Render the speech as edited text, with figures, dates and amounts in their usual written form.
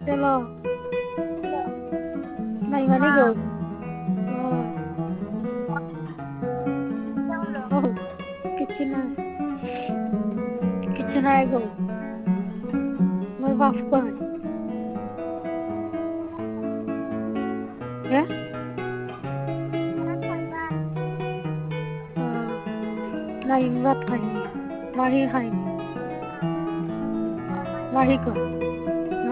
Hello, mày mà đi gửi. Oh, kitchen I go. My wife going. Yeah? नहीं बात खाएंगे माही खाएंगे माही को